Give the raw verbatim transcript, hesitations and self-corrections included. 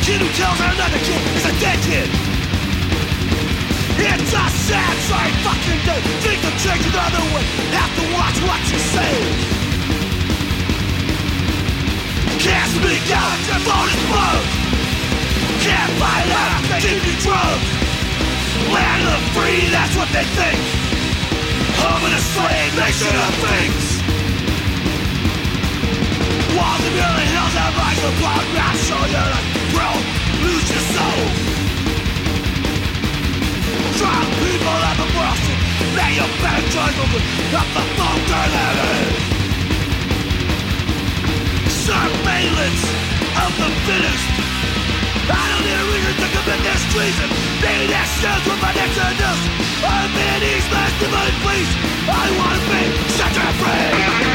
Kid who tells another kid is a dead kid. It's a sad sight, fucking day. Think of change another way. Have to watch what you say. Can't speak out, your phone is broke. Can't fight out, they keep you drunk. Land of the free, that's what they think. Home of the slave, nation of things. Walls of million hills that rise upon ground. Show you like, bro, lose your soul. Drunk people of the world, now you better join movement up the phone level. Surveillance of the fittest. I don't need a reason to commit this treason. Need actions with my next news. I'm in East West, please. I wanna be set free.